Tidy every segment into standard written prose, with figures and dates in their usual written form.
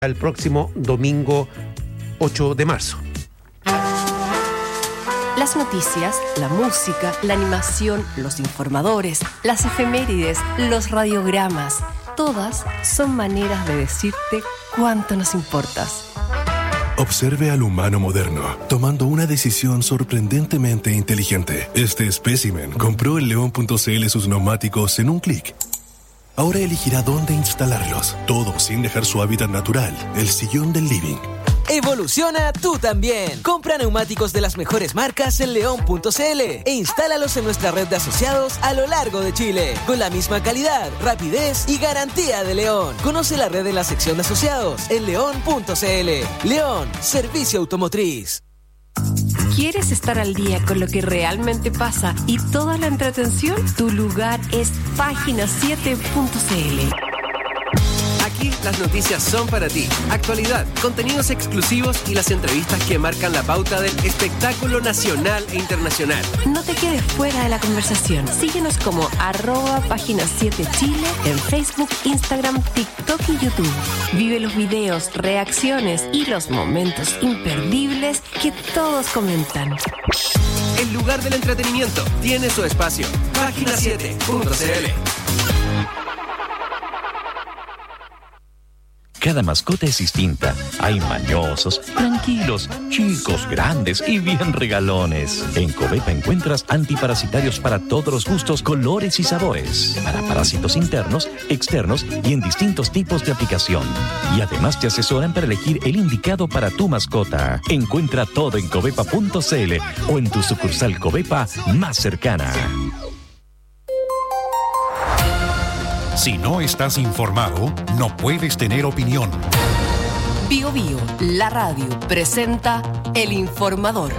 el próximo domingo 8 de marzo. Las noticias, la música, la animación, los informadores, las efemérides, los radiogramas, todas son maneras de decirte cuánto nos importas. Observe al humano moderno, tomando una decisión sorprendentemente inteligente. Este espécimen compró en León.cl sus neumáticos en un clic. Ahora elegirá dónde instalarlos, todo sin dejar su hábitat natural, el sillón del living. Evoluciona tú también. Compra neumáticos de las mejores marcas en León.cl e instálalos en nuestra red de asociados a lo largo de Chile, con la misma calidad, rapidez y garantía de León. Conoce la red en la sección de asociados en León.cl. León, servicio automotriz. ¿Quieres estar al día con lo que realmente pasa y toda la entretención? Tu lugar es Página7.cl. Aquí las noticias son para ti. Actualidad, contenidos exclusivos y las entrevistas que marcan la pauta del espectáculo nacional e internacional. No te quedes fuera de la conversación. Síguenos como @Página7Chile en Facebook, Instagram, TikTok y YouTube. Vive los videos, reacciones y los momentos imperdibles que todos comentan. El lugar del entretenimiento tiene su espacio. Página7.cl. Cada mascota es distinta. Hay mañosos, tranquilos, chicos, grandes y bien regalones. En Covepa encuentras antiparasitarios para todos los gustos, colores y sabores. Para parásitos internos, externos y en distintos tipos de aplicación. Y además te asesoran para elegir el indicado para tu mascota. Encuentra todo en covepa.cl o en tu sucursal Covepa más cercana. Si no estás informado, no puedes tener opinión. Bio Bio, la radio, presenta El Informador.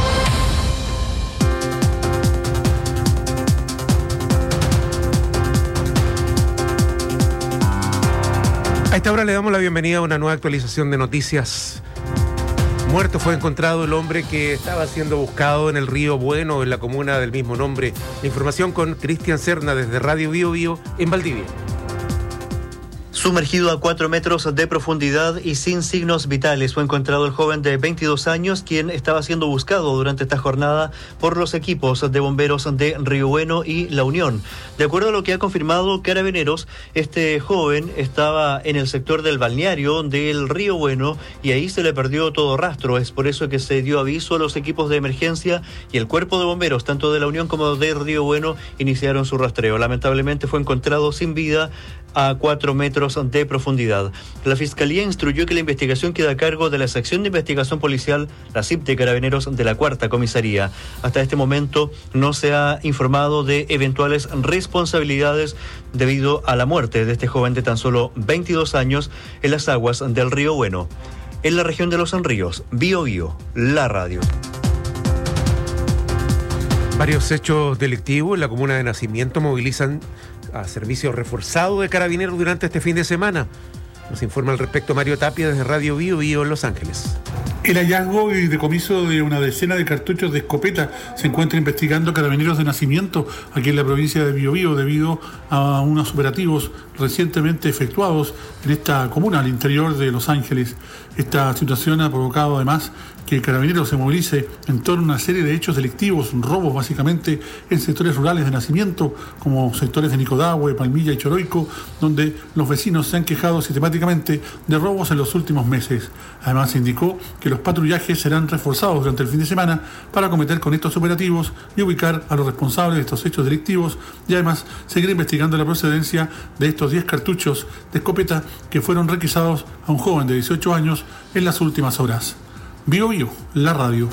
A esta hora le damos la bienvenida a una nueva actualización de noticias. Muerto fue encontrado el hombre que estaba siendo buscado en el río Bueno, en la comuna del mismo nombre. La información con Cristian Serna desde Radio Bio Bio en Valdivia. Sumergido a 4 metros de profundidad y sin signos vitales, fue encontrado el joven de 22 años, quien estaba siendo buscado durante esta jornada por los equipos de bomberos de Río Bueno y La Unión. De acuerdo a lo que ha confirmado Carabineros, este joven estaba en el sector del balneario del Río Bueno y ahí se le perdió todo rastro. Es por eso que se dio aviso a los equipos de emergencia y el cuerpo de bomberos, tanto de La Unión como de Río Bueno, iniciaron su rastreo. Lamentablemente fue encontrado sin vida a 4 metros de profundidad. La Fiscalía instruyó que la investigación queda a cargo de la Sección de Investigación Policial, la SIP de Carabineros de la Cuarta Comisaría. Hasta este momento no se ha informado de eventuales responsabilidades debido a la muerte de este joven de tan solo 22 años en las aguas del Río Bueno. En la región de Los Ríos, Bio Bio, la radio. Varios hechos delictivos en la comuna de Nacimiento movilizan a servicio reforzado de Carabineros durante este fin de semana. Nos informa al respecto Mario Tapia desde Radio Bio Bio en Los Ángeles. El hallazgo y decomiso de una decena de cartuchos de escopeta se encuentra investigando Carabineros de Nacimiento aquí en la provincia de Biobío debido a unos operativos recientemente efectuados en esta comuna al interior de Los Ángeles. Esta situación ha provocado además que Carabineros se movilice en torno a una serie de hechos delictivos, robos básicamente en sectores rurales de Nacimiento, como sectores de Nicodahue, Palmilla y Choroico, donde los vecinos se han quejado sistemáticamente de robos en los últimos meses. Además se indicó que los patrullajes serán reforzados durante el fin de semana para acometer con estos operativos y ubicar a los responsables de estos hechos delictivos y además seguir investigando la procedencia de estos 10 cartuchos de escopeta que fueron requisados a un joven de 18 años en las últimas horas. Bio Bio, la radio.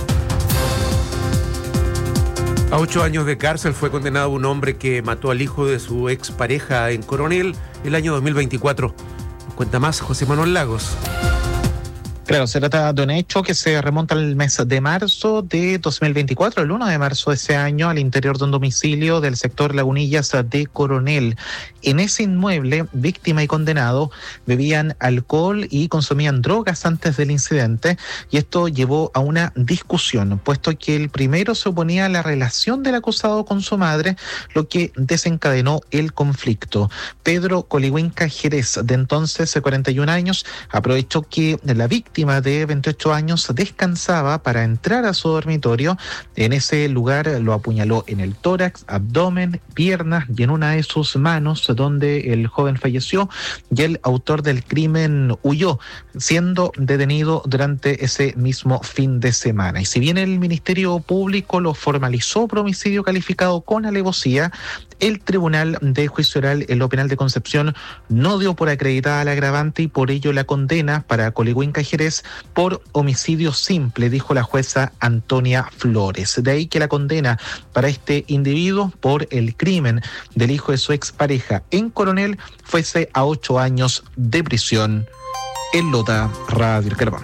A 8 años de cárcel fue condenado un hombre que mató al hijo de su expareja en Coronel el año 2024. Nos cuenta más José Manuel Lagos. Claro, se trata de un hecho que se remonta al mes de marzo de 2024, el 1 de marzo de ese año, al interior de un domicilio del sector Lagunillas de Coronel. En ese inmueble, víctima y condenado bebían alcohol y consumían drogas antes del incidente, y esto llevó a una discusión, puesto que el primero se oponía a la relación del acusado con su madre, lo que desencadenó el conflicto. Pedro Coligüinca Jerez, de entonces 41 años, aprovechó que la víctima de 28 años descansaba para entrar a su dormitorio. En ese lugar lo apuñaló en el tórax, abdomen, piernas y en una de sus manos, donde el joven falleció, y el autor del crimen huyó, siendo detenido durante ese mismo fin de semana. Y si bien el Ministerio Público lo formalizó por homicidio calificado con alevosía, el Tribunal de Juicio Oral en lo Penal de Concepción no dio por acreditada la agravante, y por ello la condena para Coligüinca Jerez por homicidio simple, dijo la jueza Antonia Flores. De ahí que la condena para este individuo por el crimen del hijo de su expareja en Coronel fuese a 8 años de prisión. En Lota, Radio Caraván.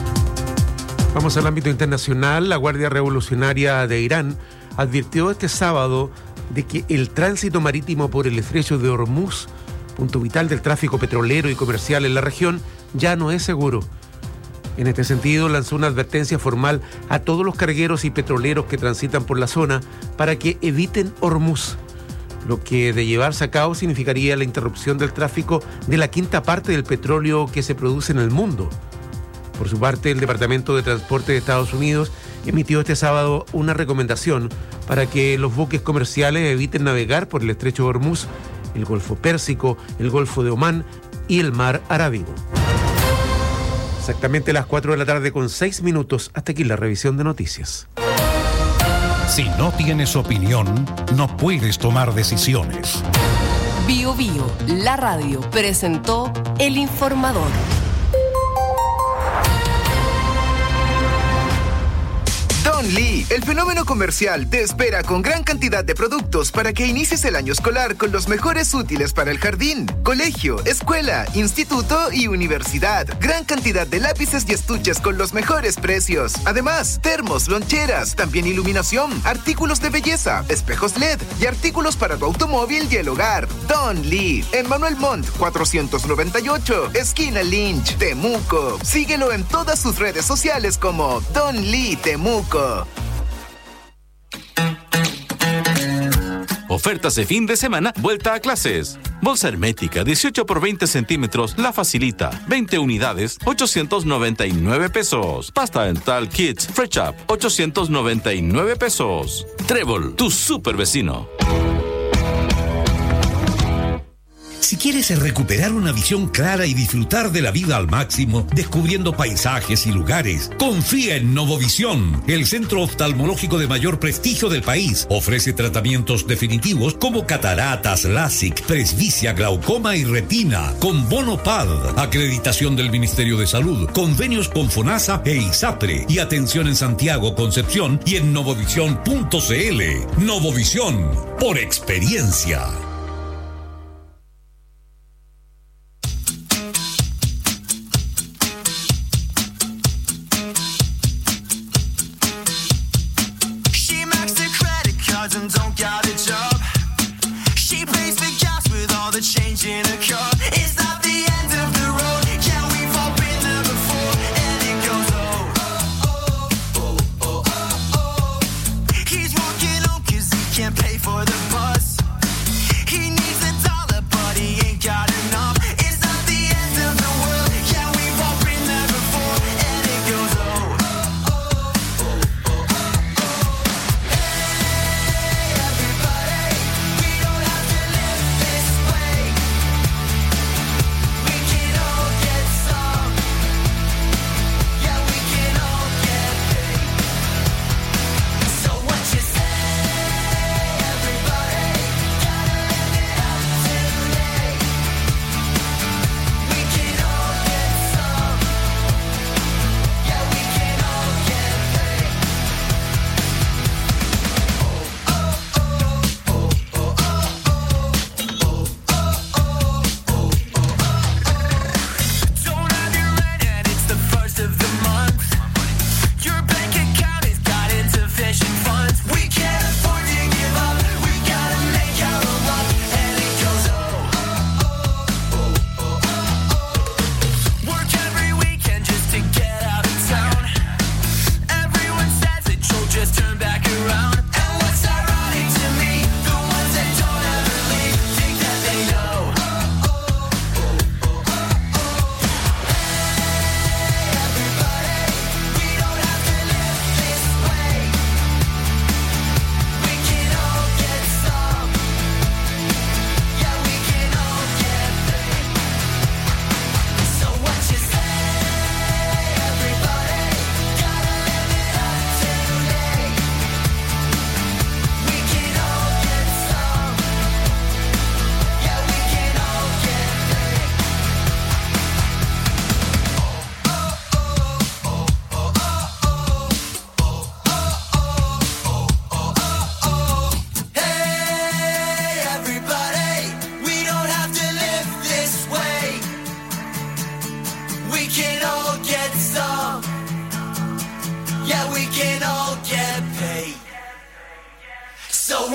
Vamos al ámbito internacional. La Guardia Revolucionaria de Irán advirtió este sábado de que el tránsito marítimo por el estrecho de Hormuz, punto vital del tráfico petrolero y comercial en la región, ya no es seguro. En este sentido, lanzó una advertencia formal a todos los cargueros y petroleros que transitan por la zona para que eviten Hormuz, lo que de llevarse a cabo significaría la interrupción del tráfico de la quinta parte del petróleo que se produce en el mundo. Por su parte, el Departamento de Transporte de Estados Unidos emitió este sábado una recomendación para que los buques comerciales eviten navegar por el estrecho de Hormuz, el Golfo Pérsico, el Golfo de Omán y el Mar Arábigo. Exactamente las 4 de la tarde con 6 minutos. Hasta aquí la revisión de noticias. Si no tienes opinión, no puedes tomar decisiones. Bio Bio, la radio, presentó El Informador. Don Lee, el fenómeno comercial, te espera con gran cantidad de productos para que inicies el año escolar con los mejores útiles para el jardín, colegio, escuela, instituto y universidad. Gran cantidad de lápices y estuches con los mejores precios. Además, termos, loncheras, también iluminación, artículos de belleza, espejos LED y artículos para tu automóvil y el hogar. Don Lee, en Manuel Montt, 498, esquina Lynch, Temuco. Síguelo en todas sus redes sociales como Don Lee Temuco. Ofertas de fin de semana, vuelta a clases. Bolsa hermética 18 por 20 centímetros, La Facilita, 20 unidades, 899 pesos. Pasta dental Kids Fresh Up, 899 pesos. Trébol, tu super vecino. Si quieres recuperar una visión clara y disfrutar de la vida al máximo, descubriendo paisajes y lugares, confía en Novovisión, el centro oftalmológico de mayor prestigio del país. Ofrece tratamientos definitivos como cataratas, LASIK, presbicia, glaucoma y retina, con bono PAD, acreditación del Ministerio de Salud, convenios con FONASA e ISAPRE, y atención en Santiago, Concepción y en novovisión.cl. Novovisión, por experiencia.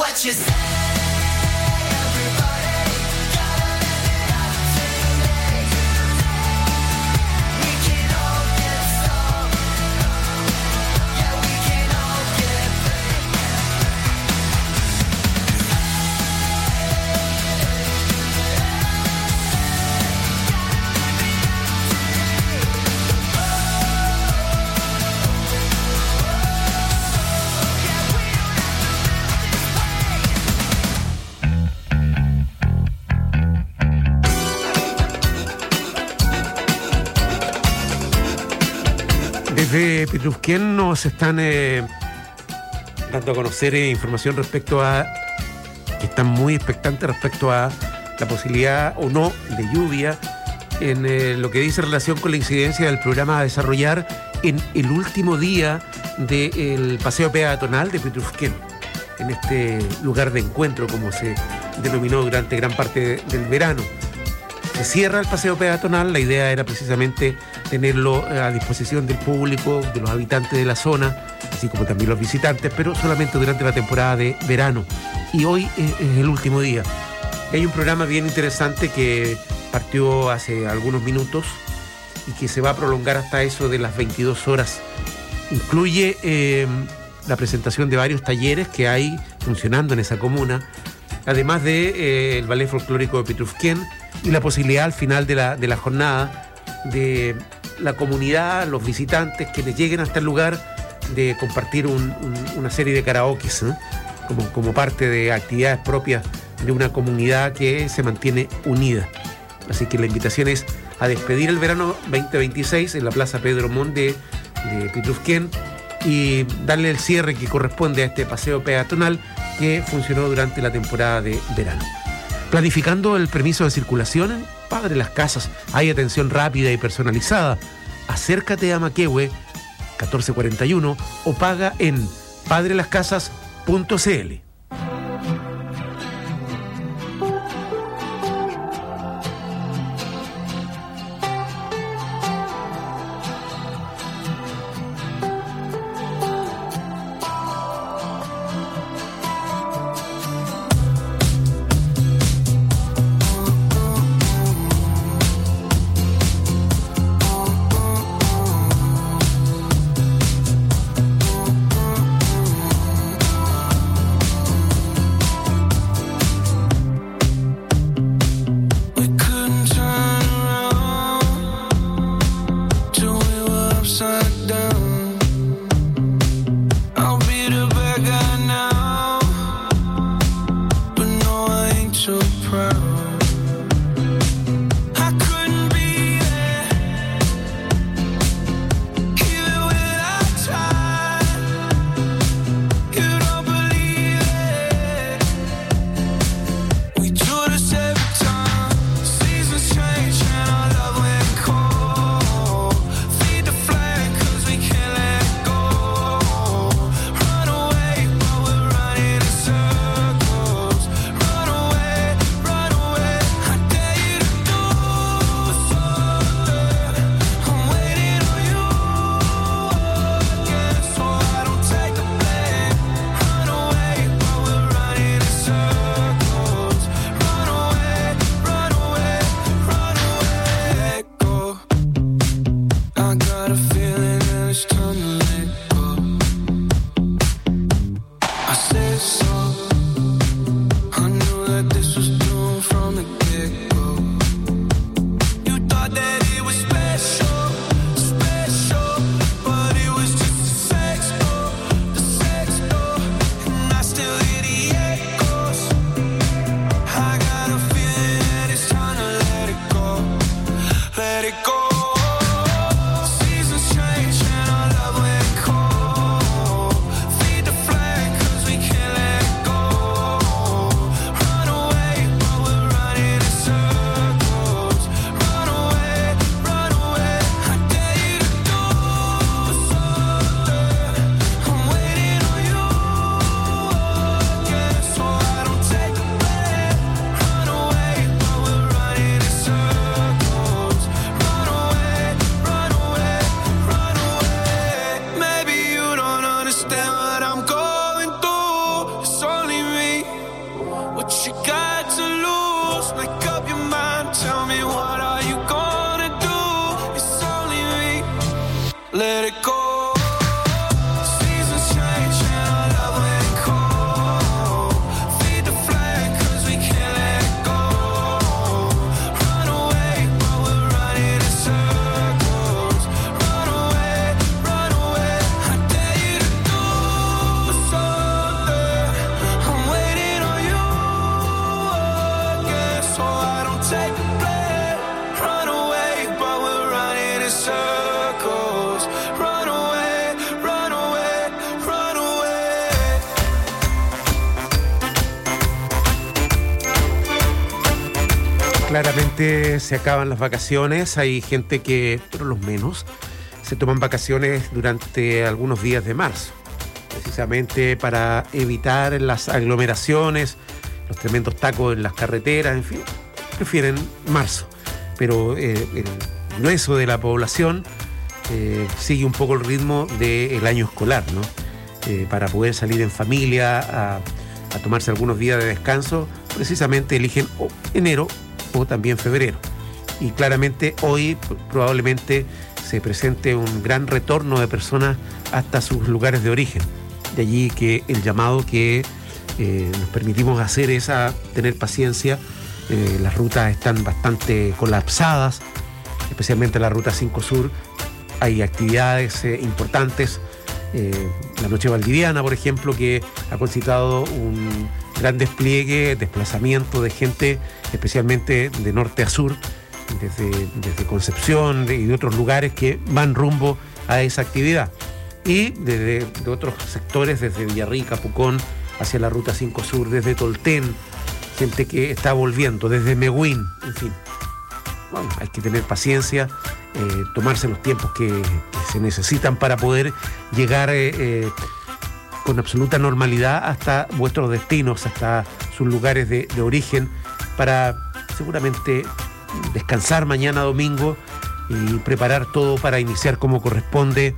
Desde Pitrufquén nos están dando a conocer información respecto a que están muy expectantes respecto a la posibilidad o no de lluvia en lo que dice relación con la incidencia del programa a desarrollar en el último día del paseo peatonal de Pitrufquén, en este lugar de encuentro, como se denominó durante gran parte del verano. Se cierra el paseo peatonal, la idea era precisamente tenerlo a disposición del público, de los habitantes de la zona, así como también los visitantes, pero solamente durante la temporada de verano. Y hoy es el último día. Hay un programa bien interesante que partió hace algunos minutos y que se va a prolongar hasta eso de las 22 horas. Incluye la presentación de varios talleres que hay funcionando en esa comuna, además de el ballet folclórico de Pitrufquén, y la posibilidad al final de la jornada de la comunidad, los visitantes, quienes lleguen hasta el lugar, de compartir una serie de karaokes, ¿eh? como parte de actividades propias de una comunidad que se mantiene unida. Así que la invitación es a despedir el verano 2026 en la Plaza Pedro Montt de Pitrufquén y darle el cierre que corresponde a este paseo peatonal que funcionó durante la temporada de verano. Planificando el permiso de circulación, Padre Las Casas, hay atención rápida y personalizada. Acércate a Maquehue 1441 o paga en padrelascasas.cl. let it go. Seasons change and our love went cold. Feed the flame 'cause we can't let it go. Run away, but we're running in circles. Run away, I dare you to do something. I'm waiting on you again, so I don't take the blame. Run away, but we're running in circles. Run away, run away, run away. Claramente se acaban las vacaciones. Hay gente que, pero los menos, se toman vacaciones durante algunos días de marzo, precisamente para evitar las aglomeraciones, los tremendos tacos en las carreteras, en fin, prefieren marzo. Pero el grueso de la población sigue un poco el ritmo del año escolar, ¿no? Para poder salir en familia a tomarse algunos días de descanso, precisamente eligen enero o también febrero. Y claramente hoy probablemente se presente un gran retorno de personas hasta sus lugares de origen. De allí que el llamado que nos permitimos hacer es a tener paciencia. Las rutas están bastante colapsadas, especialmente la ruta 5 Sur. Hay actividades importantes. La Noche Valdiviana, por ejemplo, que ha concitado un gran despliegue, desplazamiento de gente, especialmente de norte a sur, desde Concepción y de otros lugares que van rumbo a esa actividad. Y de otros sectores, desde Villarrica, Pucón, hacia la ruta 5 Sur, desde Tolten, gente que está volviendo, desde Mehuín, en fin. Bueno, hay que tener paciencia, tomarse los tiempos que se necesitan para poder llegar con absoluta normalidad hasta vuestros destinos, hasta sus lugares de origen, para seguramente descansar mañana domingo y preparar todo para iniciar como corresponde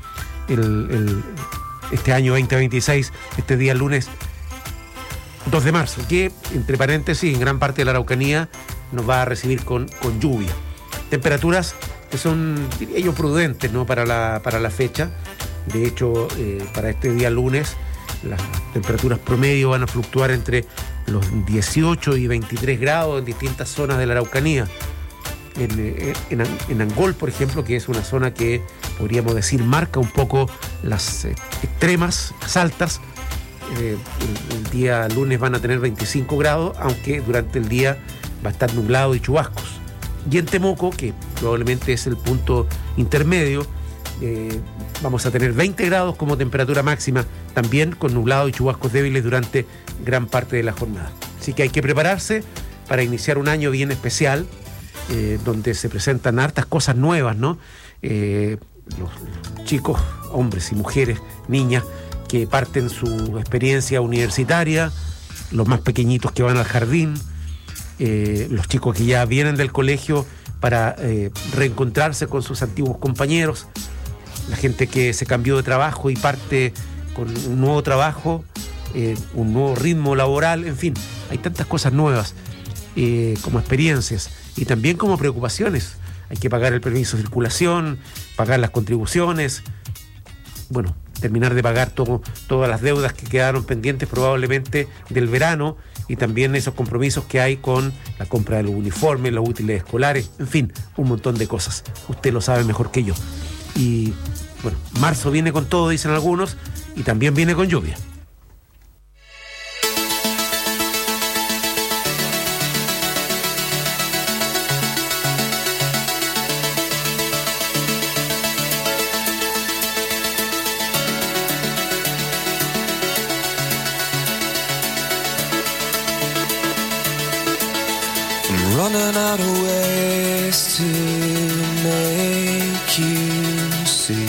este año 2026, este día lunes 2 de marzo, que entre paréntesis en gran parte de la Araucanía nos va a recibir con lluvia. Temperaturas que son, diría yo, prudentes, ¿no? para la fecha. De hecho, para este día lunes las temperaturas promedio van a fluctuar entre los 18 y 23 grados en distintas zonas de la Araucanía. En Angol, por ejemplo, que es una zona que podríamos decir marca un poco las extremas, las altas, el día lunes van a tener 25 grados, aunque durante el día va a estar nublado y chubascos. Y en Temuco, que probablemente es el punto intermedio, vamos a tener 20 grados como temperatura máxima, también con nublado y chubascos débiles durante gran parte de la jornada. Así que hay que prepararse para iniciar un año bien especial, donde se presentan hartas cosas nuevas, ¿no? Los chicos, hombres y mujeres, niñas, que parten su experiencia universitaria, los más pequeñitos que van al jardín, los chicos que ya vienen del colegio para reencontrarse con sus antiguos compañeros, la gente que se cambió de trabajo y parte con un nuevo trabajo, un nuevo ritmo laboral, en fin, hay tantas cosas nuevas como experiencias y también como preocupaciones. Hay que pagar el permiso de circulación, pagar las contribuciones, bueno, terminar de pagar todas las deudas que quedaron pendientes probablemente del verano, y también esos compromisos que hay con la compra de los uniformes, los útiles escolares, en fin, un montón de cosas. Usted lo sabe mejor que yo. Y bueno, marzo viene con todo, dicen algunos, y también viene con lluvia. Running out of ways to make you see.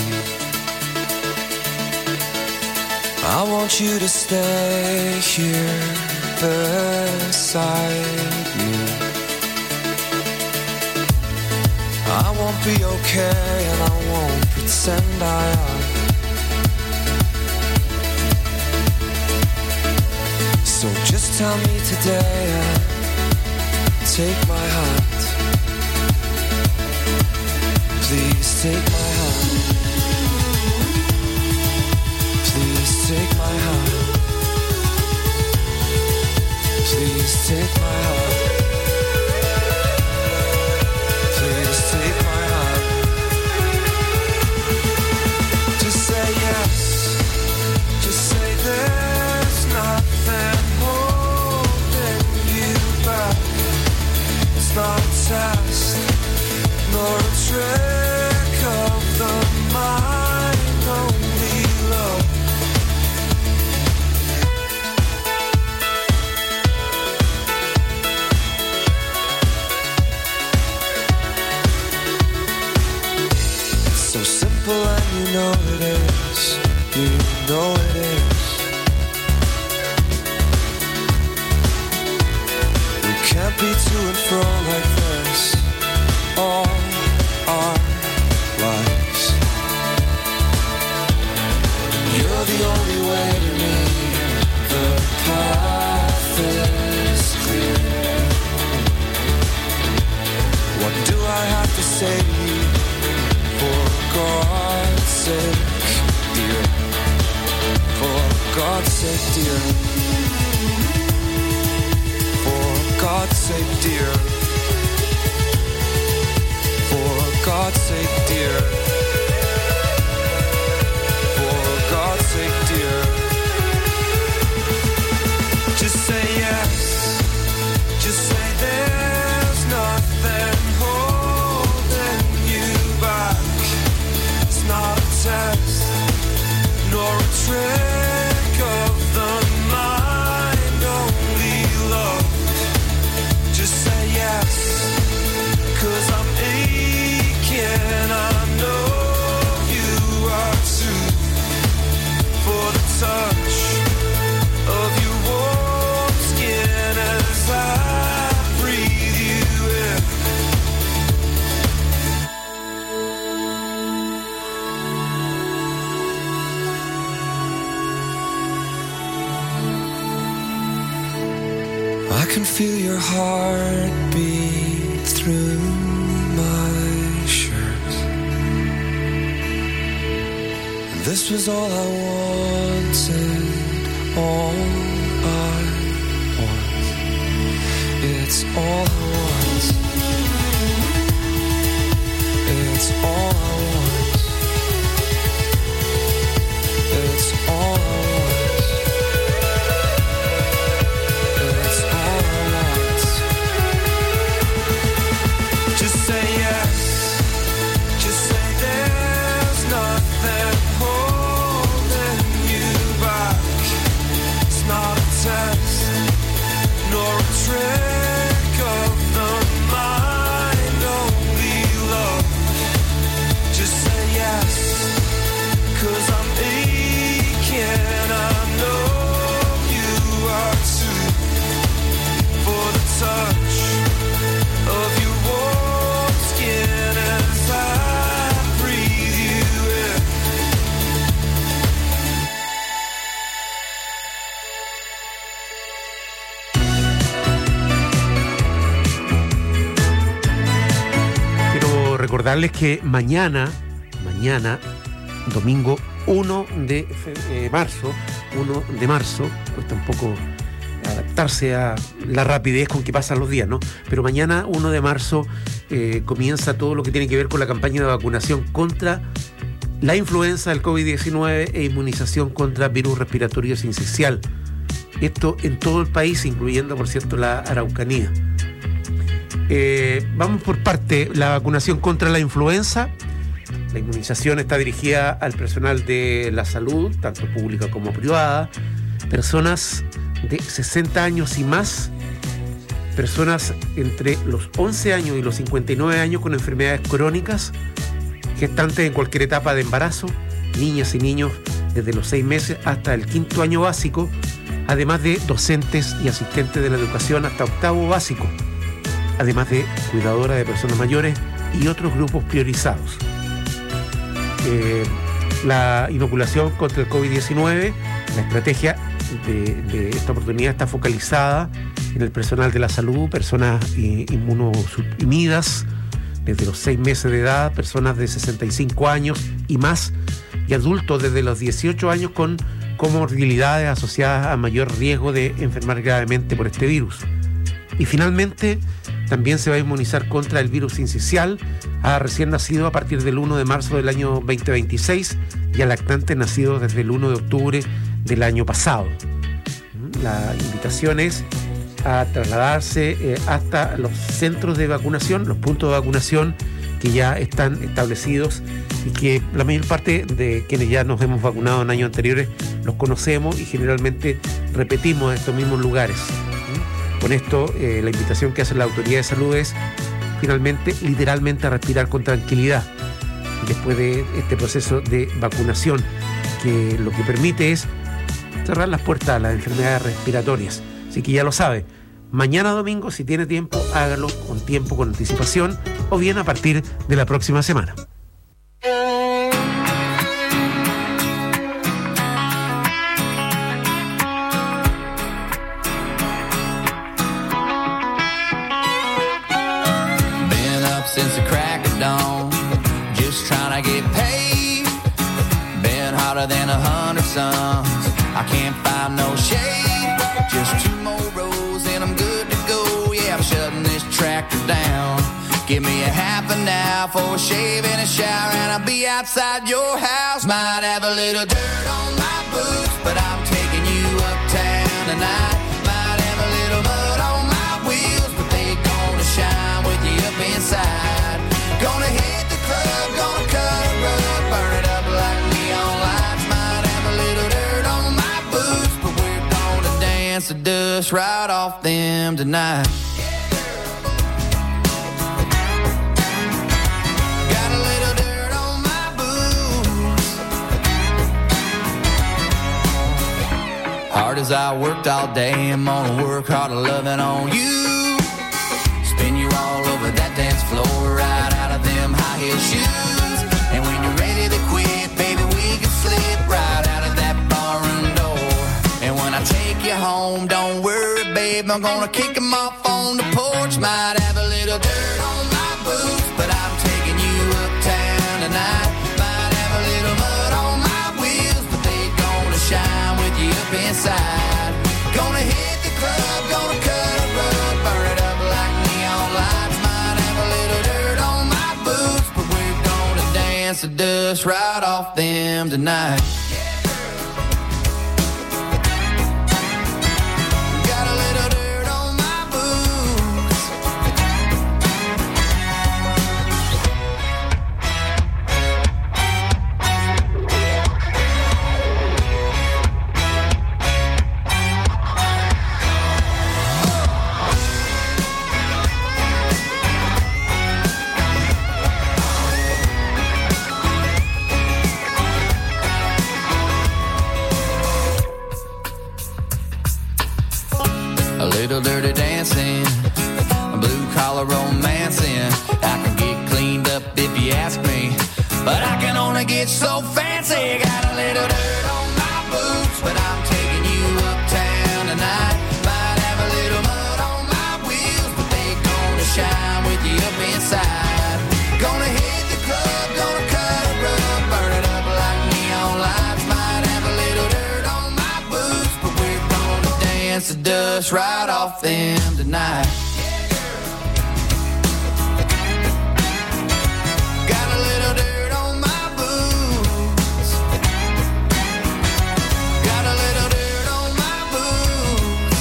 I want you to stay here beside me. I won't be okay and I won't pretend I am. So just tell me today and take my hand. Please take my hand. take my heart. Please take my heart. Just say yes. Just say there's nothing holding you back. It's not a test, nor a trick of the mind, only love. It's so simple and you know it is. You know it is. We can't be to and fro like this all our lives. You're the only way to me. The path is clear. What do I have to say to you? For God's sake, dear. For God's sake, dear. For God's sake, dear. For God's sake, dear. For God's sake, dear. Just say yes. Just say there's nothing holding you back. It's not a test, nor a trick of the mind, only love. Just say yes, 'cause I'm aching, I know you are too. For the touch of your warm skin as I breathe you in. I can feel your heartbeat through my shirt. This was all I wanted, all I want. It's all I want. It's all I want. It's all I want. It's all I want. Just say yes. Just say there's nothing holding you back. It's not a test, nor a trick of the mind, only love. Just say yes, 'cause I'm aching, I know you are too. For the touch of your warm skin as I breathe you in. Quiero recordarles que mañana, domingo 1 de marzo, cuesta un poco adaptarse a la rapidez con que pasan los días, ¿no? Pero mañana, 1 de marzo, comienza todo lo que tiene que ver con la campaña de vacunación contra la influenza, el COVID-19 e inmunización contra virus respiratorio sincicial. Esto en todo el país, incluyendo, por cierto, la Araucanía. Vamos por parte. La vacunación contra la influenza. La inmunización está dirigida al personal de la salud, tanto pública como privada, personas de 60 años y más, personas entre los 11 años y los 59 años con enfermedades crónicas, gestantes en cualquier etapa de embarazo, niñas y niños desde los 6 meses hasta el 5º año básico, además de docentes y asistentes de la educación hasta 8º básico, además de cuidadoras de personas mayores y otros grupos priorizados. La inoculación contra el COVID-19, la estrategia de esta oportunidad está focalizada en el personal de la salud, personas inmunosuprimidas desde los 6 meses de edad, personas de 65 años y más, y adultos desde los 18 años con comorbilidades asociadas a mayor riesgo de enfermar gravemente por este virus. Y finalmente, también se va a inmunizar contra el virus sincicial a recién nacido a partir del 1 de marzo del año 2026 y a lactantes nacidos desde el 1 de octubre del año pasado. La invitación es a trasladarse hasta los centros de vacunación, los puntos de vacunación que ya están establecidos y que la mayor parte de quienes ya nos hemos vacunado en años anteriores los conocemos y generalmente repetimos estos mismos lugares. Con esto, la invitación que hace la Autoridad de Salud es finalmente, literalmente, a respirar con tranquilidad después de este proceso de vacunación, que lo que permite es cerrar las puertas a las enfermedades respiratorias. Así que ya lo sabe, mañana domingo, si tiene tiempo, hágalo con tiempo, con anticipación, o bien a partir de la próxima semana. Since the crack of dawn, just trying to get paid. Been hotter than 100 suns. I can't find no shade. Just 2 more rows and I'm good to go. Yeah, I'm shutting this tractor down. Give me a half an hour for a shave and a shower, and I'll be outside your house. Might have a little dirt on my boots, but I'm taking you uptown tonight. Might have a little mud on my wheels, but they gonna shine with you up inside. Gonna hit the club, gonna cut a rug, burn it up like neon lights. Might have a little dirt on my boots, but we're gonna dance the dust right off them tonight. Got a little dirt on my boots. Hard as I worked all day, I'm gonna work harder loving on you. Spin you all over that dance floor, right out of them high heel shoes. And when you're ready to quit, baby, we can slip right out of that barroom door. And when I take you home, don't worry, babe, I'm gonna kick them off on the porch. Might have a little dirt on my boots, but I'm taking you uptown tonight. Might have a little mud on my wheels, but they gonna shine with you up inside. Gonna hit the club, gonna cut a rug, burn it up like neon lights. Might have a little dirt on my boots, but we're gonna dance the dust right off them tonight. Got a little dirt on my boots. A little dirty dancing, blue collar romancing. I can get cleaned up if you ask me, but I can only get so fancy. Got a little dirt on my boots, but I'm taking you uptown tonight. Might have a little mud on my wheels, but they gonna shine with you up inside. Gonna hit the club, gonna cut a rug, burn it up like neon lights. Might have a little dirt on my boots, but we're gonna dance the dust right off them tonight. Got a little dirt on my boots. Got a little dirt on my boots.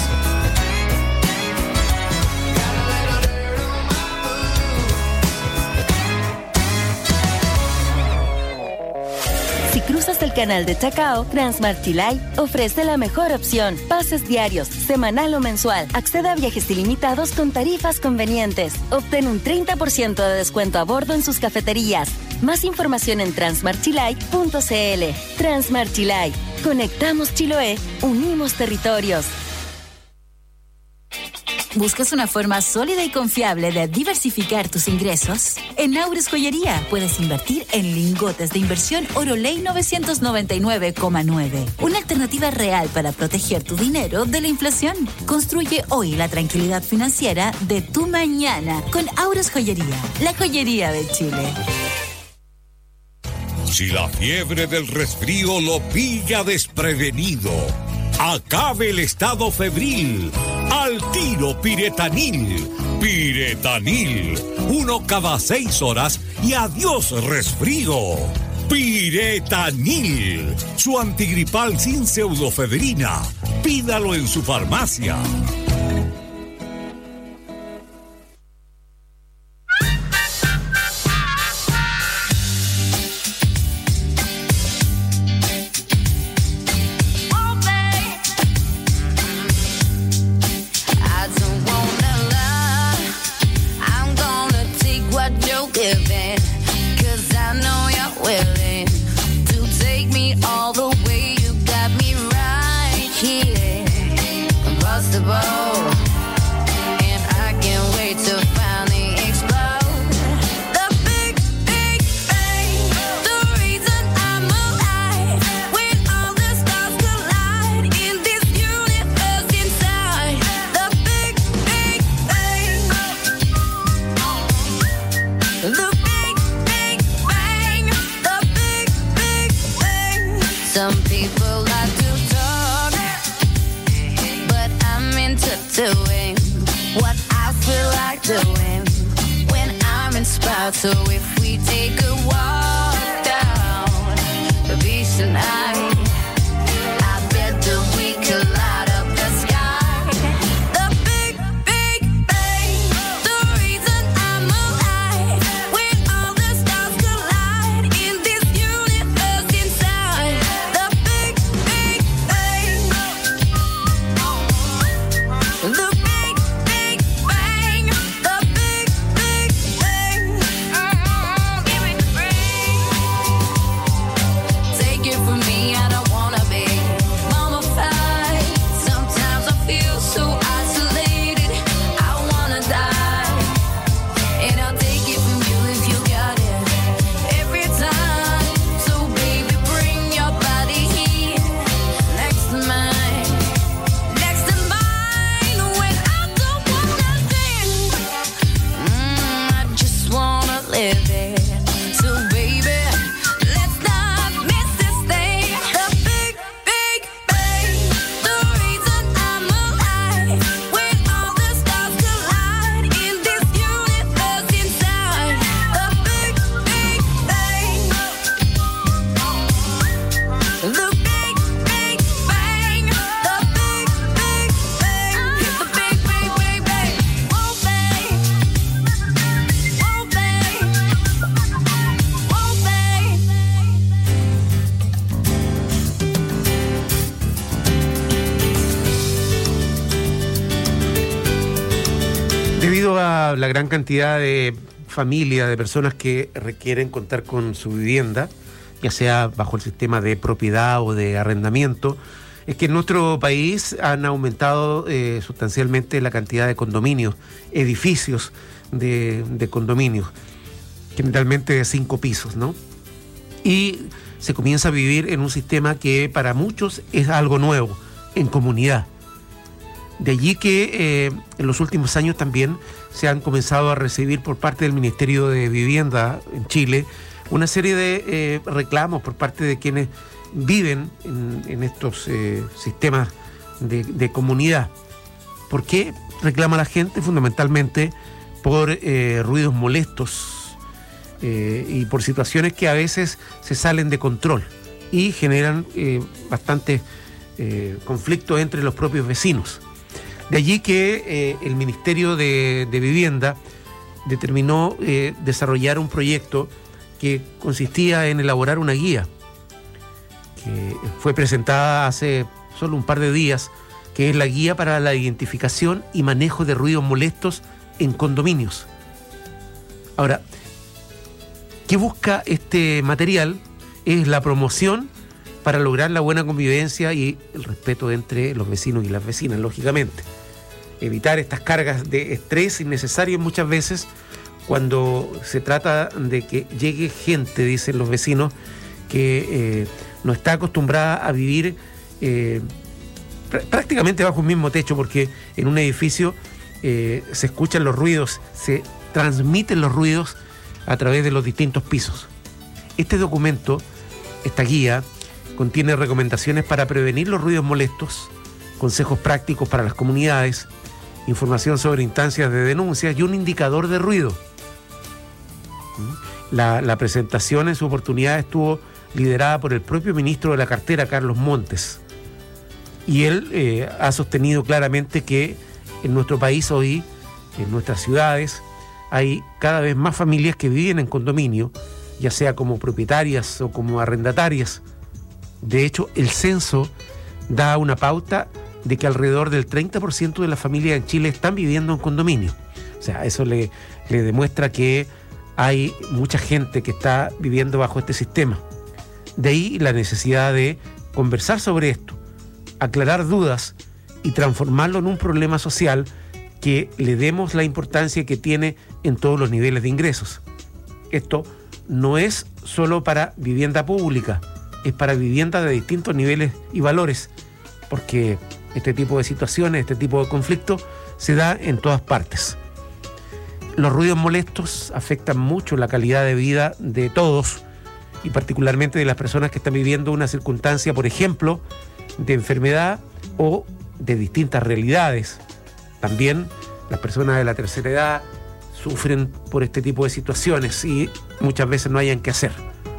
Got a little dirt on my Si cruzas el canal de Chacao, Transmart Chilay ofrece la mejor opción. Pases diarios, semanal o mensual. Accede a viajes ilimitados con tarifas convenientes. Obtén un 30% de descuento a bordo en sus cafeterías. Más información en transmartchilay.cl. Transmart Chilay. Conectamos Chiloé. Unimos territorios. ¿Buscas una forma sólida y confiable de diversificar tus ingresos? En Aures Joyería puedes invertir en lingotes de inversión Oroley 999,9. Una alternativa real para proteger tu dinero de la inflación. Construye hoy la tranquilidad financiera de tu mañana con Aures Joyería, la joyería de Chile. Si la fiebre del resfrío lo pilla desprevenido, acabe el estado febril. Al tiro Piretanil. Piretanil. 1 cada 6 horas y adiós resfrío. Piretanil. Su antigripal sin pseudofedrina. Pídalo en su farmacia. So if we take a walk down the beach tonight, I bet that we could light up the sky. The big, big bang, the reason I'm alive. When all the stars collide in this universe inside. The big, big bang. The big, big bang. The big, big bang. Take it from me, I don't wanna be mummified. Sometimes I feel so isolated, I wanna die. And I'll take it from you if you got it every time. So baby, bring your body here next to mine. Next to mine when I don't wanna think. I just wanna live it. So baby, let's not miss this thing. The big, big bang, the reason I'm alive. When all the stars collide in this universe inside. The big, big bang. The big, big bang. The big, big bang. The big, big, big bang. Oh, bang. Oh, bang. Oh, bang. Debido a la gran cantidad de familias, de personas que requieren contar con su vivienda, ya sea bajo el sistema de propiedad o de arrendamiento, es que en nuestro país han aumentado sustancialmente la cantidad de condominios, edificios de condominios, generalmente de 5 pisos, ¿no? Y se comienza a vivir en un sistema que para muchos es algo nuevo, en comunidad. De allí que en los últimos años también se han comenzado a recibir por parte del Ministerio de Vivienda en Chile una serie de reclamos por parte de quienes viven en estos sistemas de comunidad. ¿Por qué reclama la gente? Fundamentalmente por ruidos molestos y por situaciones que a veces se salen de control y generan bastante conflictos entre los propios vecinos. De allí que el Ministerio de Vivienda determinó desarrollar un proyecto que consistía en elaborar una guía que fue presentada hace solo un par de días, que es la guía para la identificación y manejo de ruidos molestos en condominios. Ahora, ¿qué busca este material? Es la promoción para lograr la buena convivencia y el respeto entre los vecinos y las vecinas, lógicamente. Evitar estas cargas de estrés innecesarias muchas veces cuando se trata de que llegue gente, dicen los vecinos, que no está acostumbrada a vivir prácticamente bajo un mismo techo, porque en un edificio se escuchan los ruidos, se transmiten los ruidos a través de los distintos pisos. Este documento, esta guía, contiene recomendaciones para prevenir los ruidos molestos consejos prácticos para las comunidades, información sobre instancias de denuncias y un indicador de ruido. La presentación en su oportunidad estuvo liderada por el propio ministro de la cartera, Carlos Montes, y él ha sostenido claramente que en nuestro país hoy, en nuestras ciudades, hay cada vez más familias que viven en condominio, ya sea como propietarias o como arrendatarias. De hecho, el censo da una pauta de que alrededor del 30% de las familias en Chile están viviendo en condominio. O sea, eso le demuestra que hay mucha gente que está viviendo bajo este sistema. De ahí la necesidad de conversar sobre esto, aclarar dudas y transformarlo en un problema social que le demos la importancia que tiene en todos los niveles de ingresos. Esto no es solo para vivienda pública, es para vivienda de distintos niveles y valores, porque este tipo de situaciones, este tipo de conflictos se da en todas partes. Los ruidos molestos afectan mucho la calidad de vida de todos y particularmente de las personas que están viviendo una circunstancia, por ejemplo, de enfermedad o de distintas realidades. También las personas de la tercera edad sufren por este tipo de situaciones y muchas veces no hayan qué hacer.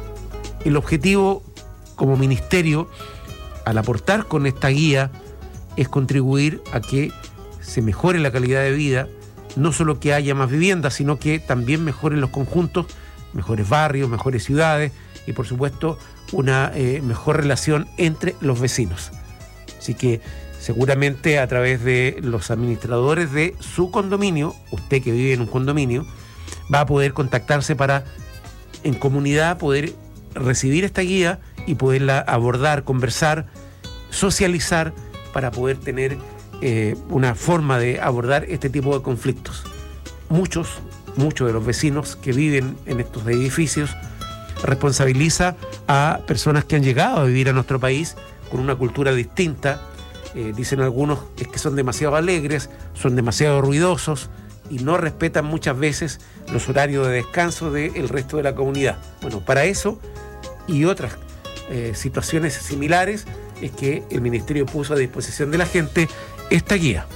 El objetivo como ministerio, al aportar con esta guía, es contribuir a que se mejore la calidad de vida, no solo que haya más viviendas, sino que también mejoren los conjuntos, mejores barrios, mejores ciudades y por supuesto una mejor relación entre los vecinos. Así que seguramente a través de los administradores de su condominio, usted que vive en un condominio, va a poder contactarse para en comunidad poder recibir esta guía y poderla abordar, conversar, socializar para poder tener una forma de abordar este tipo de conflictos. Muchos de los vecinos que viven en estos edificios responsabiliza a personas que han llegado a vivir a nuestro país con una cultura distinta. Dicen algunos es que son demasiado alegres, son demasiado ruidosos y no respetan muchas veces los horarios de descanso del resto de la comunidad. Bueno, para eso y otras situaciones similares es que el Ministerio puso a disposición de la gente esta guía.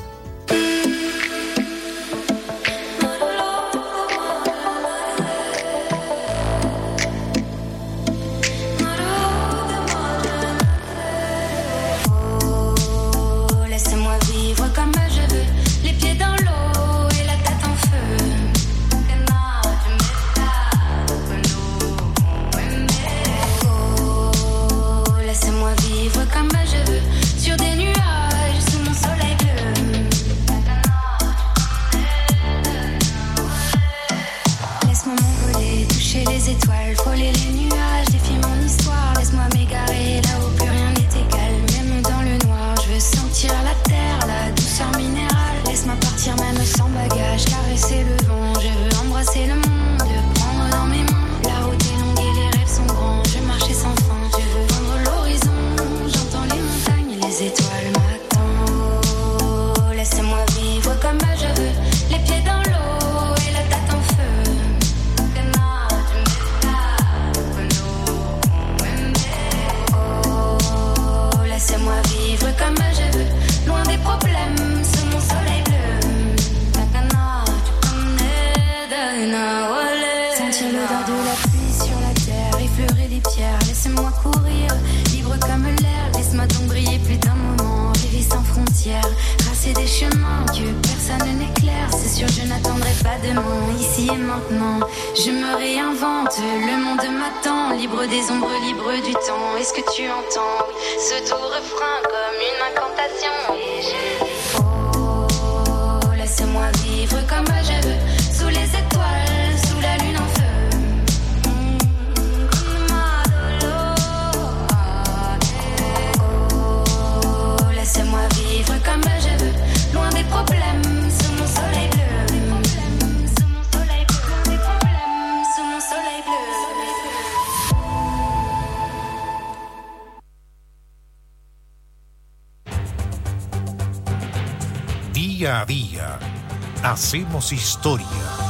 Día a día, hacemos historia.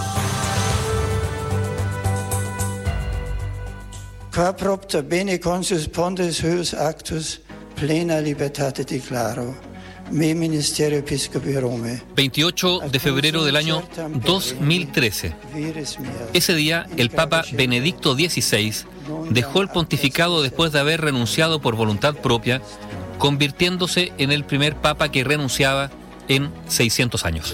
Qua propter bene consus pontes huius actus, plena libertate declaro. 28 de febrero del año 2013. Ese día, el Papa Benedicto XVI dejó el pontificado después de haber renunciado por voluntad propia, convirtiéndose en el primer papa que renunciaba en 600 años.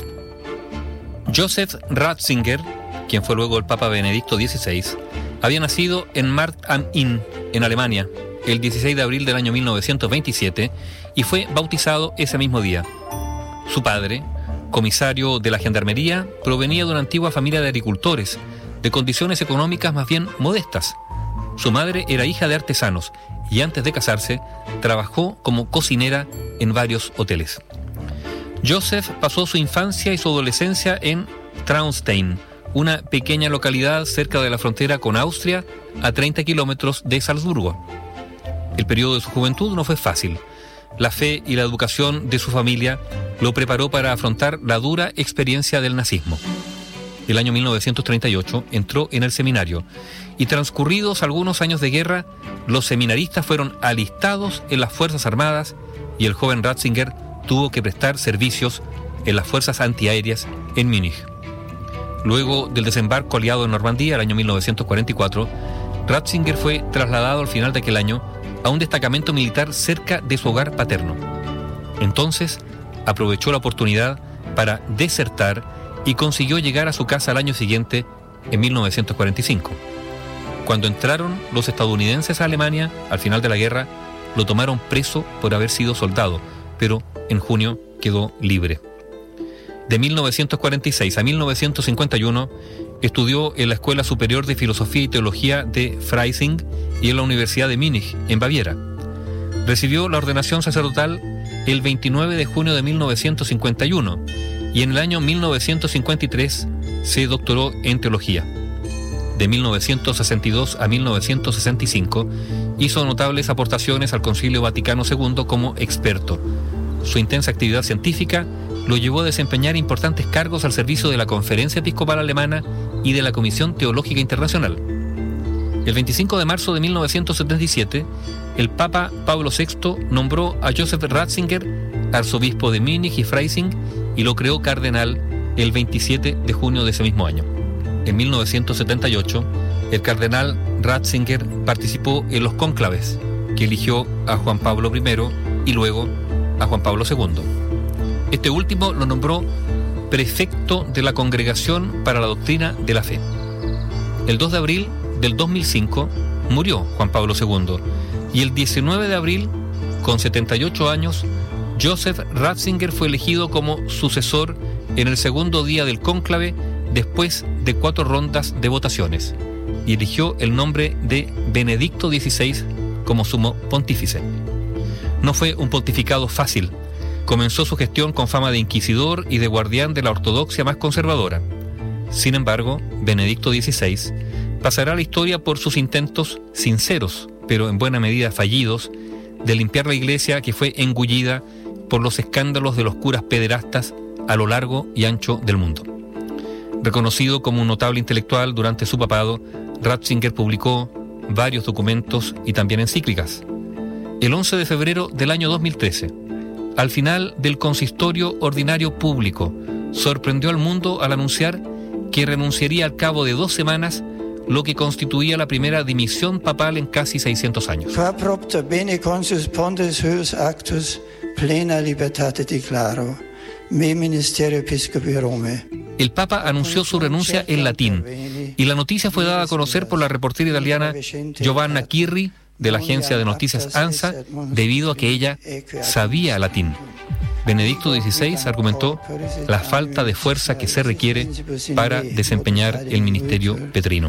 Joseph Ratzinger, quien fue luego el Papa Benedicto XVI, había nacido en Markt am Inn, en Alemania, el 16 de abril del año 1927, y fue bautizado ese mismo día. Su padre, comisario de la Gendarmería, provenía de una antigua familia de agricultores, de condiciones económicas más bien modestas. Su madre era hija de artesanos y antes de casarse trabajó como cocinera en varios hoteles. Joseph pasó su infancia y su adolescencia en Traunstein, una pequeña localidad cerca de la frontera con Austria, a 30 kilómetros de Salzburgo. El periodo de su juventud no fue fácil. La fe y la educación de su familia lo preparó para afrontar la dura experiencia del nazismo. El año 1938 entró en el seminario y transcurridos algunos años de guerra, los seminaristas fueron alistados en las Fuerzas Armadas y el joven Ratzinger tuvo que prestar servicios en las fuerzas antiaéreas en Múnich. Luego del desembarco aliado en Normandía el año 1944, Ratzinger fue trasladado al final de aquel año a un destacamento militar cerca de su hogar paterno. Entonces, aprovechó la oportunidad para desertar y consiguió llegar a su casa al año siguiente, en 1945. Cuando entraron los estadounidenses a Alemania, al final de la guerra, lo tomaron preso por haber sido soldado, pero en junio quedó libre. De 1946 a 1951 estudió en la Escuela Superior de Filosofía y Teología de Freising y en la Universidad de Múnich, en Baviera. Recibió la ordenación sacerdotal el 29 de junio de 1951 y en el año 1953 se doctoró en teología. De 1962 a 1965 hizo notables aportaciones al Concilio Vaticano II como experto. Su intensa actividad científica lo llevó a desempeñar importantes cargos al servicio de la Conferencia Episcopal Alemana y de la Comisión Teológica Internacional. El 25 de marzo de 1977, el Papa Pablo VI nombró a Joseph Ratzinger arzobispo de Múnich y Freising y lo creó cardenal el 27 de junio de ese mismo año. En 1978, el cardenal Ratzinger participó en los cónclaves que eligió a Juan Pablo I y luego a Juan Pablo II. Este último lo nombró prefecto de la Congregación para la Doctrina de la Fe. El 2 de abril del 2005 murió Juan Pablo II y el 19 de abril, con 78 años, Joseph Ratzinger fue elegido como sucesor en el segundo día del cónclave después de 4 rondas de votaciones y eligió el nombre de Benedicto XVI como sumo pontífice. No fue un pontificado fácil. Comenzó su gestión con fama de inquisidor y de guardián de la ortodoxia más conservadora. Sin embargo, Benedicto XVI pasará a la historia por sus intentos sinceros, pero en buena medida fallidos, de limpiar la iglesia que fue engullida por los escándalos de los curas pederastas a lo largo y ancho del mundo. Reconocido como un notable intelectual durante su papado, Ratzinger publicó varios documentos y también encíclicas. El 11 de febrero del año 2013, al final del consistorio ordinario público, sorprendió al mundo al anunciar que renunciaría al cabo de 2 semanas, lo que constituía la primera dimisión papal en casi 600 años. Qua propter bene consus pontes huius actus plena libertate declaro, me ministerio episcopi Rome. El Papa anunció su renuncia en latín y la noticia fue dada a conocer por la reportera italiana Giovanna Chirri de la agencia de noticias ANSA debido a que ella sabía latín. Benedicto XVI argumentó la falta de fuerza que se requiere para desempeñar el ministerio petrino.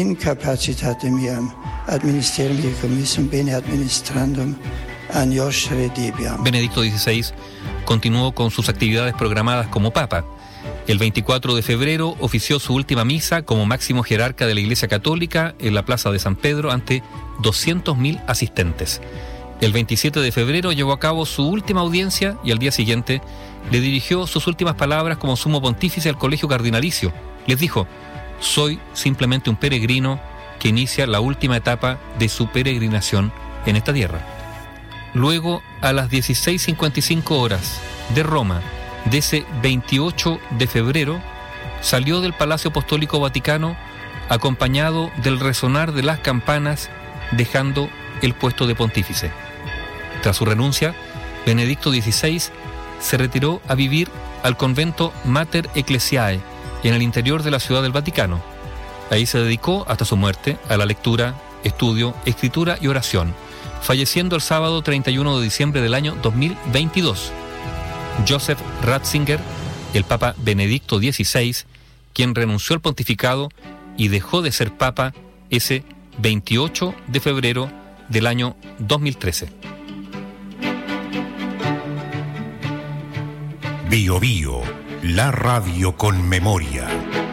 Benedicto XVI continuó con sus actividades programadas como Papa. El 24 de febrero ofició su última misa como máximo jerarca de la Iglesia Católica en la Plaza de San Pedro ante 200.000 asistentes. El 27 de febrero llevó a cabo su última audiencia y al día siguiente le dirigió sus últimas palabras como sumo pontífice al colegio cardinalicio. Les dijo: soy simplemente un peregrino que inicia la última etapa de su peregrinación en esta tierra. luego a las 16:55 horas de Roma de ese 28 de febrero, salió del Palacio Apostólico Vaticano acompañado del resonar de las campanas, dejando el puesto de pontífice. Tras su renuncia, Benedicto XVI se retiró a vivir al convento Mater Ecclesiae en el interior de la Ciudad del Vaticano. Ahí se dedicó hasta su muerte a la lectura, estudio, escritura y oración, falleciendo el sábado 31 de diciembre del año 2022. Joseph Ratzinger, el Papa Benedicto XVI, quien renunció al pontificado y dejó de ser Papa ese 28 de febrero del año 2013. Bio Bio, la radio con memoria.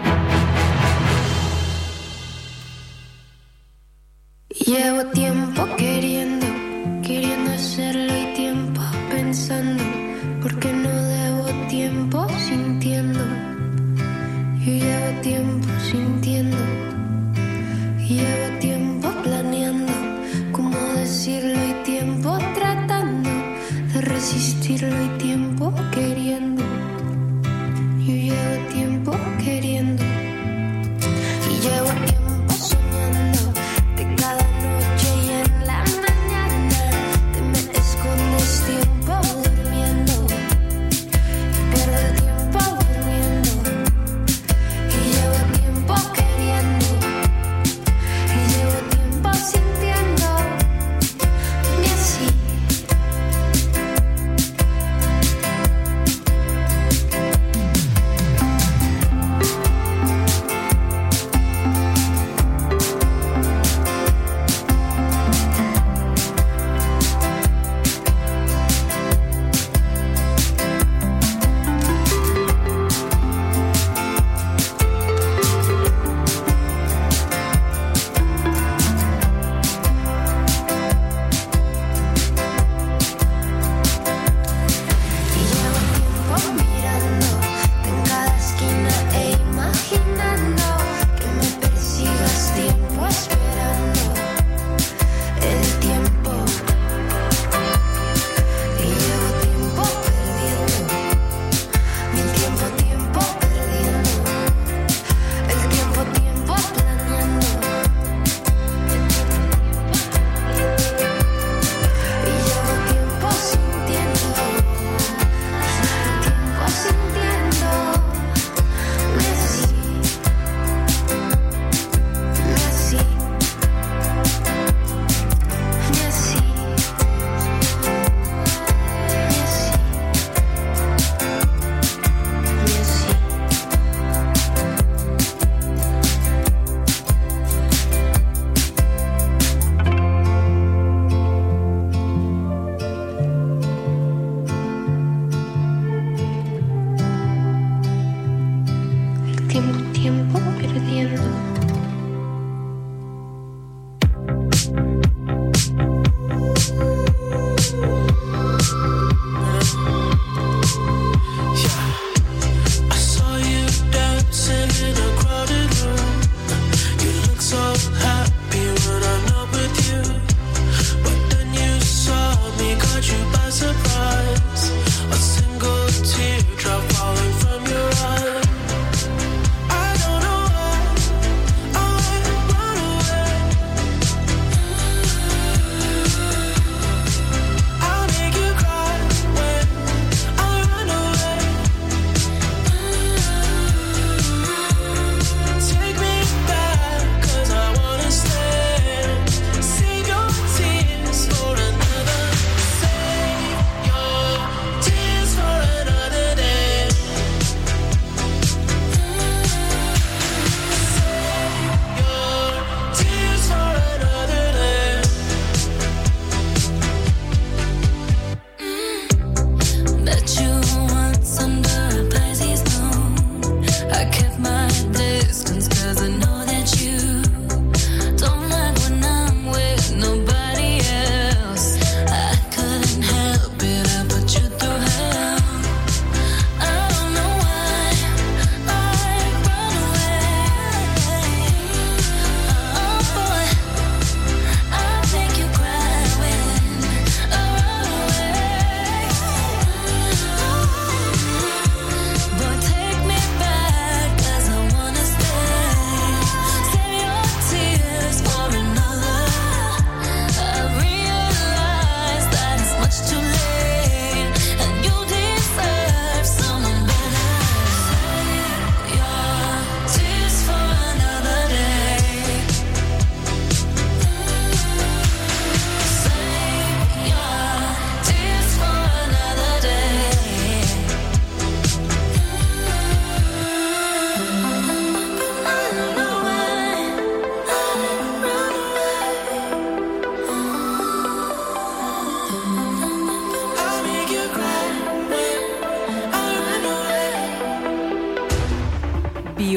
Llevo tiempo queriendo hacerlo y tiempo pensando, porque no debo tiempo sintiendo. Yo llevo tiempo sintiendo, llevo tiempo planeando cómo decirlo y tiempo tratando de resistirlo y tiempo queriendo. Yo llevo tiempo queriendo y llevo tiempo soñando que cada noche y en la mañana te me escondes tiempo durmiendo y pierdo el tiempo durmiendo y llevo tiempo queriendo y llevo tiempo sintiendo y así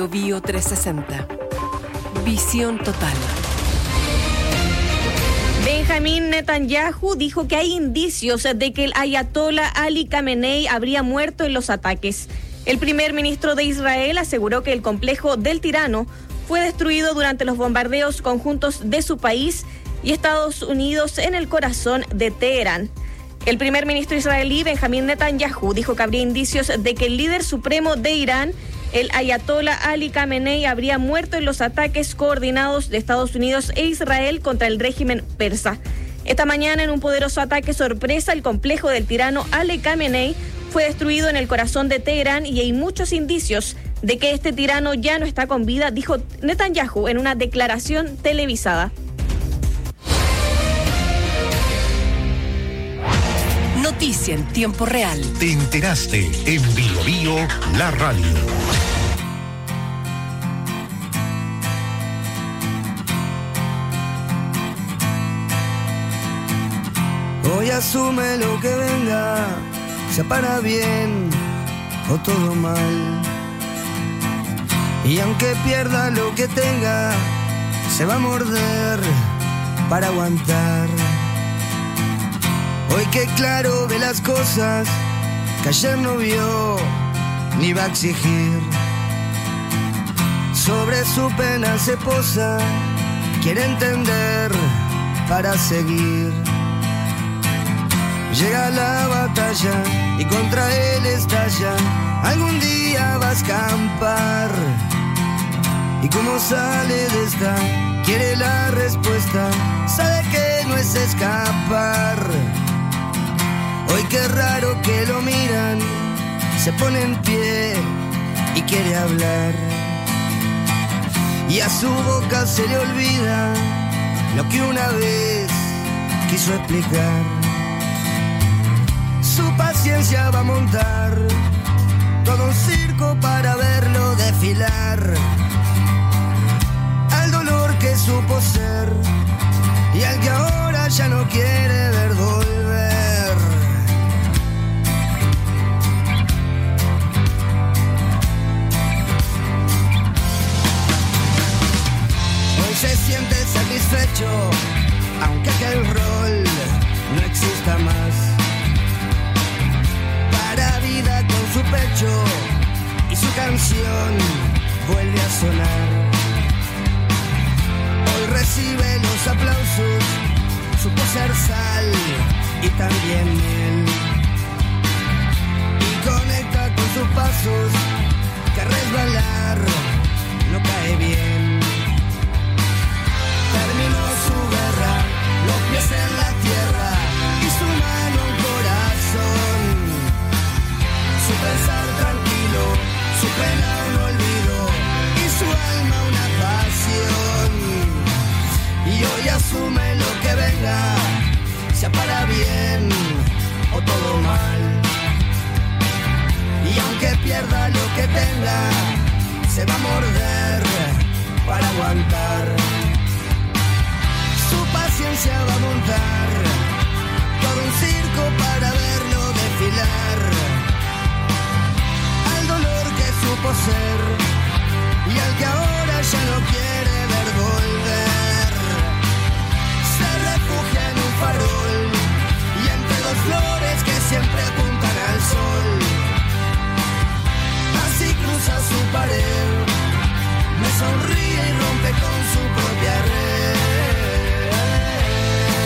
BioBio 360. Visión total. Benjamín Netanyahu dijo que hay indicios de que el ayatollah Ali Khamenei habría muerto en los ataques. El primer ministro de Israel aseguró que el complejo del tirano fue destruido durante los bombardeos conjuntos de su país y Estados Unidos en el corazón de Teherán. El primer ministro israelí, Benjamín Netanyahu, dijo que habría indicios de que el líder supremo de Irán, el ayatollah Ali Khamenei, habría muerto en los ataques coordinados de Estados Unidos e Israel contra el régimen persa. Esta mañana, en un poderoso ataque sorpresa, el complejo del tirano Ali Khamenei fue destruido en el corazón de Teherán y hay muchos indicios de que este tirano ya no está con vida, dijo Netanyahu en una declaración televisada. Noticia en tiempo real. Te enteraste en BioBio, la radio. Hoy asume lo que venga, sea para bien o todo mal. Y aunque pierda lo que tenga, se va a morder para aguantar. Hoy que claro ve las cosas que ayer no vio ni va a exigir. Sobre su pena se posa, quiere entender para seguir. Llega la batalla y contra él estalla. Algún día va a escampar. Y como sale de esta, quiere la respuesta. Sabe que no es escapar. Hoy qué raro que lo miran, se pone en pie y quiere hablar. Y a su boca se le olvida lo que una vez quiso explicar. Su paciencia va a montar todo un circo para verlo desfilar. Al dolor que supo ser y al que ahora ya no quiere ver volver. Hoy se siente satisfecho, aunque aquel rol no exista más. Para vida con su pecho y su canción vuelve a sonar. Hoy recibe los aplausos, supo ser sal y también miel. Y conecta con sus pasos, que resbalar no cae bien. Terminó su guerra, los pies en la tierra y su mano un corazón. Su pensar tranquilo, su pena un olvido y su alma una pasión. Y hoy asume lo que venga, sea para bien o todo mal. Y aunque pierda lo que tenga, se va a morder para aguantar. Su paciencia va a montar todo un circo para verlo desfilar. Al dolor que supo ser y al que ahora ya no quiere ver volver. Se refugia en un farol y entre dos flores que siempre apuntan al sol. Así cruza su pared, me sonríe y rompe con su propia red.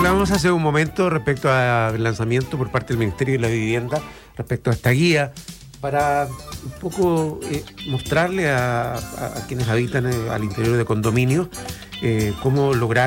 Hablábamos hace un momento respecto al lanzamiento por parte del Ministerio de la Vivienda, respecto a esta guía, para un poco mostrarle a quienes habitan al interior de condominios cómo lograr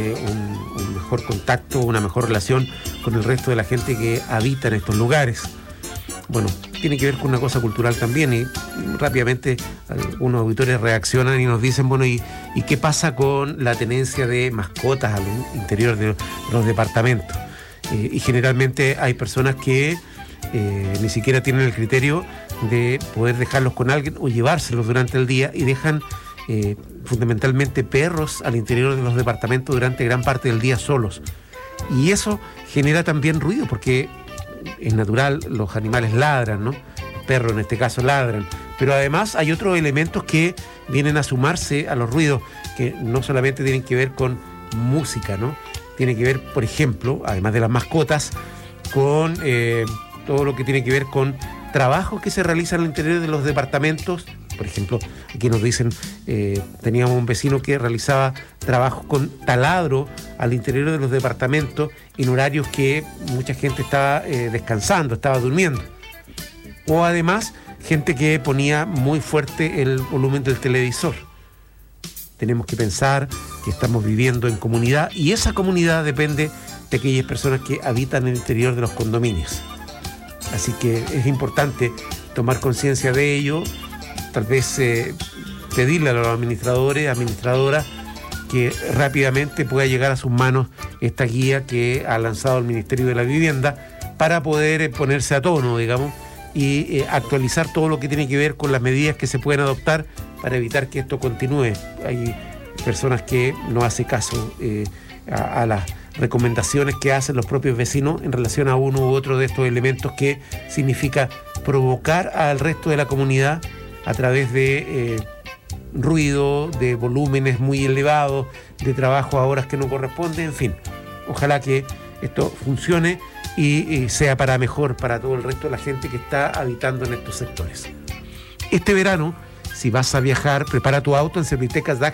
un mejor contacto, una mejor relación con el resto de la gente que habita en estos lugares. Bueno, tiene que ver con una cosa cultural también, y rápidamente algunos auditores reaccionan y nos dicen, bueno, ¿y qué pasa con la tenencia de mascotas al interior de los departamentos? Y generalmente hay personas que ni siquiera tienen el criterio de poder dejarlos con alguien o llevárselos durante el día, y dejan fundamentalmente perros al interior de los departamentos durante gran parte del día solos. Y eso genera también ruido, porque es natural, los animales ladran, ¿no? Los perros en este caso ladran, pero además hay otros elementos que vienen a sumarse a los ruidos, que no solamente tienen que ver con música, ¿no? Tiene que ver, por ejemplo, además de las mascotas, con todo lo que tiene que ver con trabajos que se realizan al interior de los departamentos. Por ejemplo, aquí nos dicen, teníamos un vecino que realizaba trabajos con taladro al interior de los departamentos en horarios que mucha gente estaba descansando, estaba durmiendo. O además, gente que ponía muy fuerte el volumen del televisor. Tenemos que pensar que estamos viviendo en comunidad, y esa comunidad depende de aquellas personas que habitan en el interior de los condominios. Así que es importante tomar conciencia de ello. Tal vez pedirle a los administradores, administradoras, que rápidamente pueda llegar a sus manos esta guía que ha lanzado el Ministerio de la Vivienda, para poder ponerse a tono, digamos, y actualizar todo lo que tiene que ver con las medidas que se pueden adoptar para evitar que esto continúe. Hay personas que no hacen caso a las recomendaciones que hacen los propios vecinos en relación a uno u otro de estos elementos, que significa provocar al resto de la comunidad a través de ruido, de volúmenes muy elevados, de trabajo a horas que no corresponden, en fin. Ojalá que esto funcione y sea para mejor para todo el resto de la gente que está habitando en estos sectores. Este verano, si vas a viajar, prepara tu auto en Servitecas